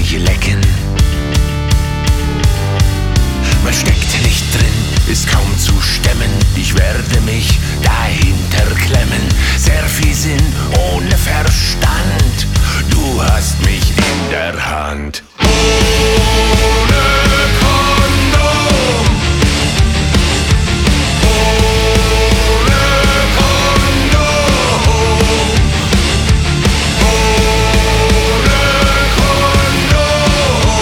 mich lecken. Man steckt nicht drin, ist kaum zu stemmen. Ich werde mich dahinter klemmen. Sehr viel Sinn ohne Verstand. Du hast mich in der Hand. Ohne Kondom. Ohne Kondom. Ohne Kondom.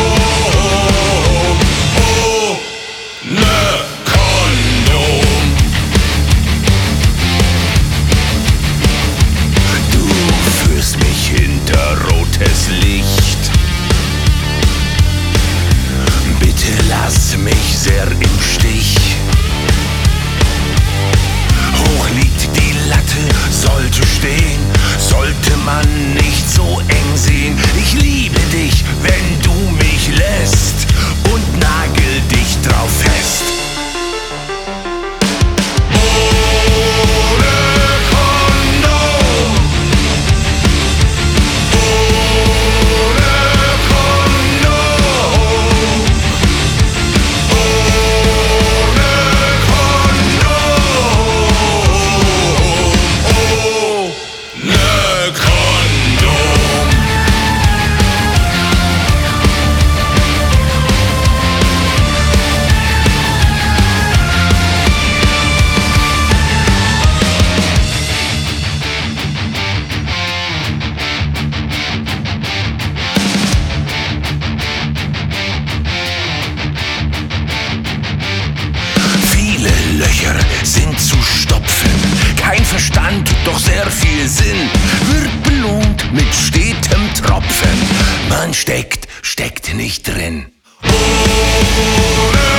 Ohne Kondom. Du führst mich hinter rotes Licht. Bitte lass mich sehr im Stich. Hoch liegt die Latte, sollte stehen, sollte man nicht so eng sehen. Ich liebe dich, wenn du mich lässt und nagel dich drauf fest. Ohne Kondom. Ohne Kondom. Ohne Kondom. Ohne Kondom. Viele Löcher sind zu stopfen, kein Verstand, doch sehr viel Sinn, wird belohnt mit stetem Tropfen. Man steckt nicht drin. Ohne